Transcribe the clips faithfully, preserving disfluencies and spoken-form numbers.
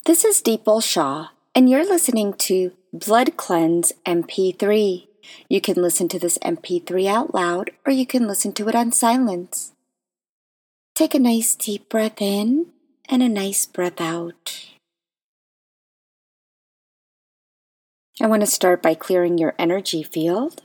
This is Deepal Shah, and you're listening to Blood Cleanse M P three. You can listen to this M P three out loud, or you can listen to it on silence. Take a nice deep breath in and a nice breath out. I want to start by clearing your energy field.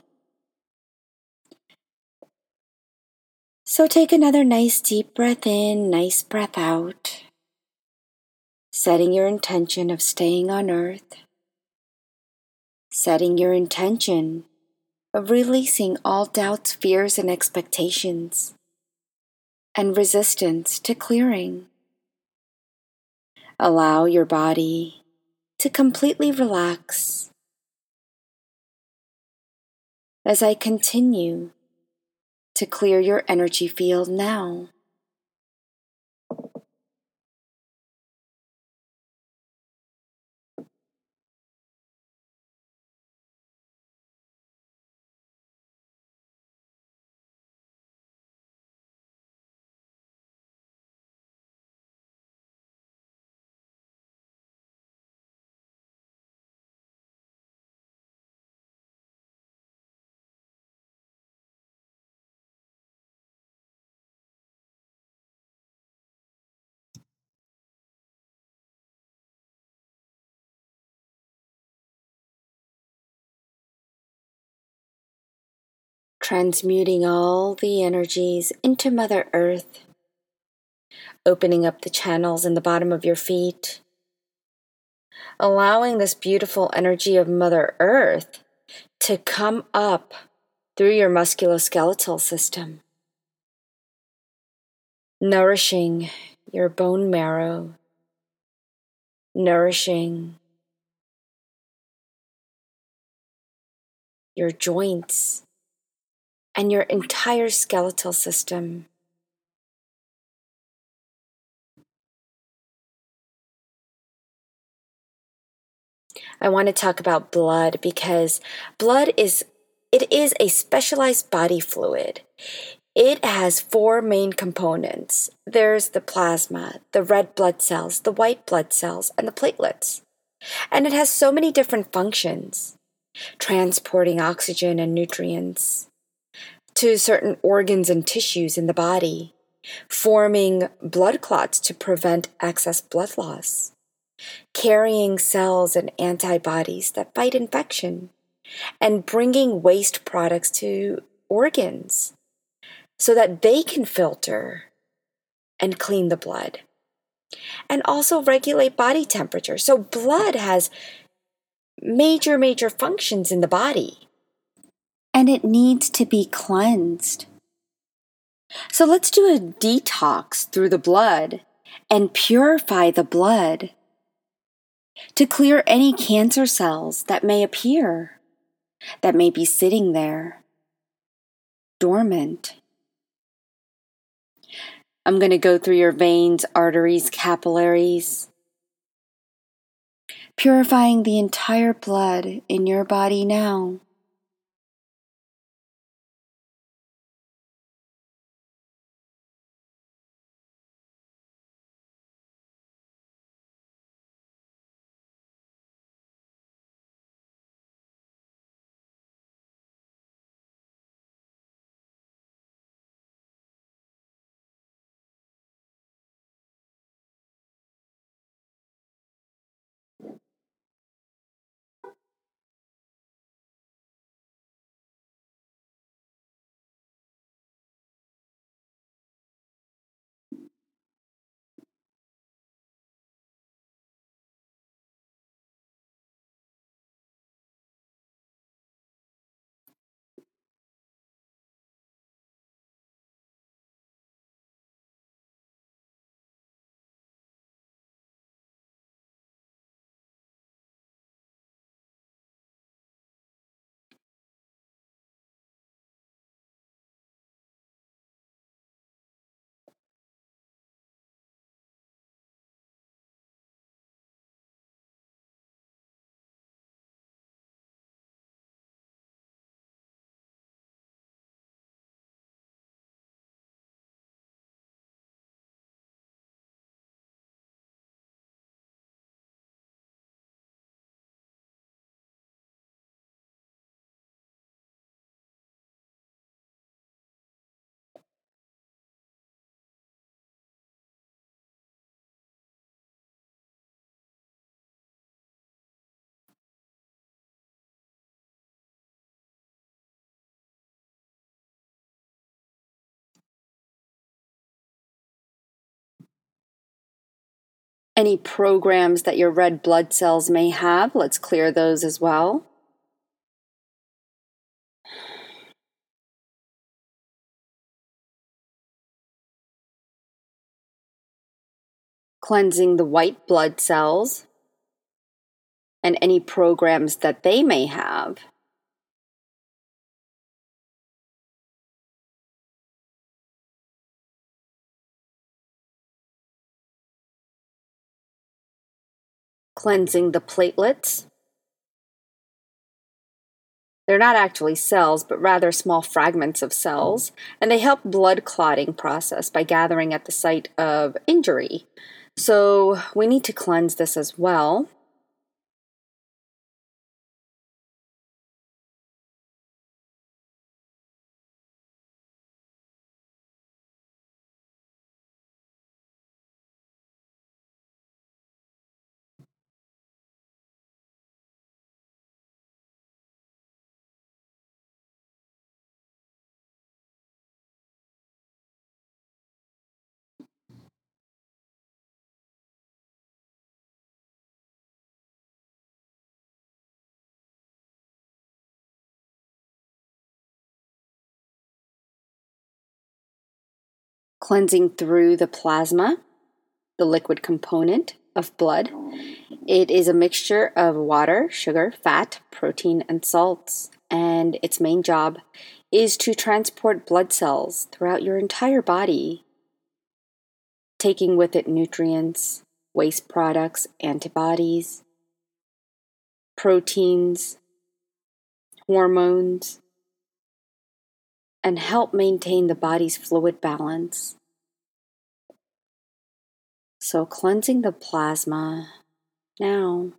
So take another nice deep breath in, nice breath out. Setting your intention of staying on earth. Setting your intention of releasing all doubts, fears, and expectations, and resistance to clearing. Allow your body to completely relax as I continue to clear your energy field now. Transmuting all the energies into Mother Earth, opening up the channels in the bottom of your feet, allowing this beautiful energy of Mother Earth to come up through your musculoskeletal system, nourishing your bone marrow, nourishing your joints, and your entire skeletal system. I want to talk about blood because blood is it is a specialized body fluid. It has four main components. There's the plasma, the red blood cells, the white blood cells, and the platelets. And it has so many different functions, transporting oxygen and nutrients to certain organs and tissues in the body, forming blood clots to prevent excess blood loss, carrying cells and antibodies that fight infection, and bringing waste products to organs so that they can filter and clean the blood, and also regulate body temperature. So blood has major, major functions in the body, and it needs to be cleansed. So let's do a detox through the blood and purify the blood to clear any cancer cells that may appear, that may be sitting there, dormant. I'm going to go through your veins, arteries, capillaries, purifying the entire blood in your body now. Any programs that your red blood cells may have, let's clear those as well. Cleansing the white blood cells and any programs that they may have. Cleansing the platelets. They're not actually cells, but rather small fragments of cells, and they help blood clotting process by gathering at the site of injury. So we need to cleanse this as well. Cleansing through the plasma, the liquid component of blood. It is a mixture of water, sugar, fat, protein, and salts, and its main job is to transport blood cells throughout your entire body, taking with it nutrients, waste products, antibodies, proteins, hormones, and help maintain the body's fluid balance. So cleansing the plasma now.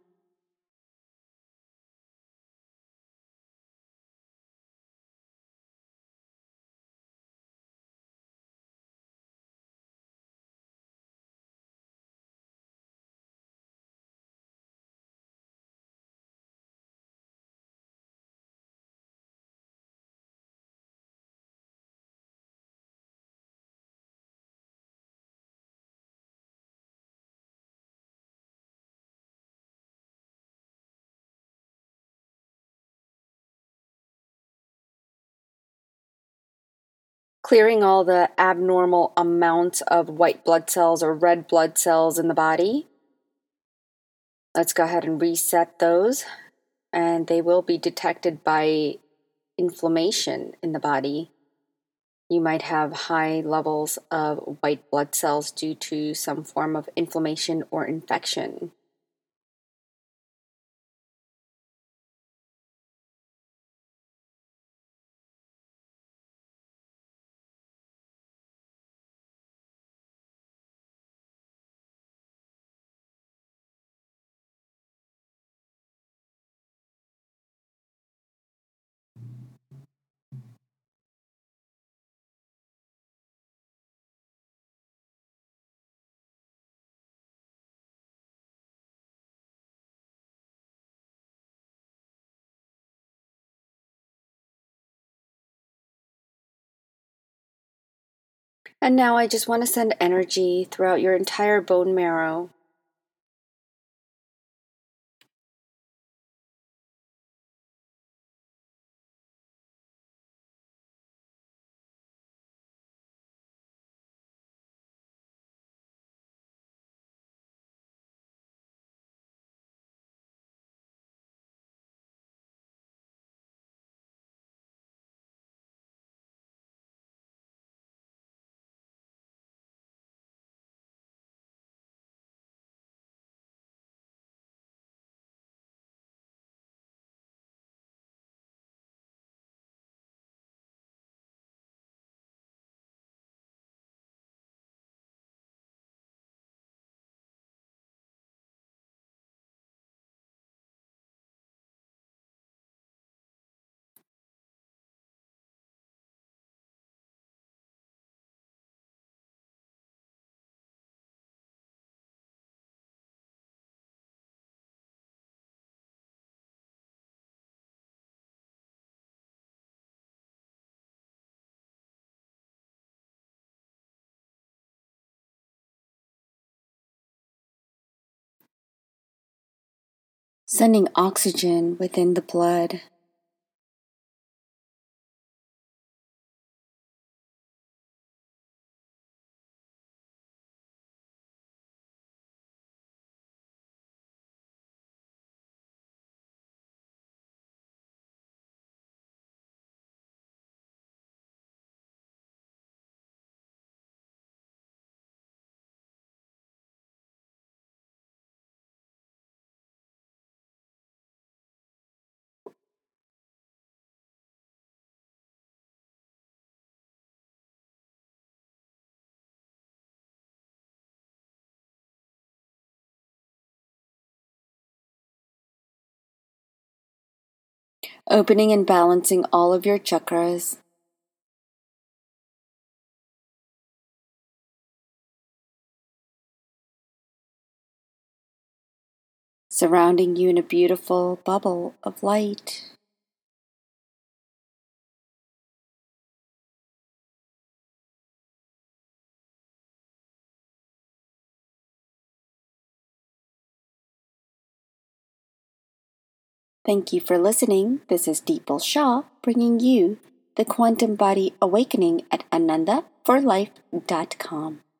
Clearing all the abnormal amounts of white blood cells or red blood cells in the body. Let's go ahead and reset those, and they will be detected by inflammation in the body. You might have high levels of white blood cells due to some form of inflammation or infection. And now I just want to send energy throughout your entire bone marrow. sending oxygen within the blood. Opening and balancing all of your chakras. Surrounding you in a beautiful bubble of light. Thank you for listening. This is Deepal Shah bringing you the Quantum Body Awakening at ananda for life dot com.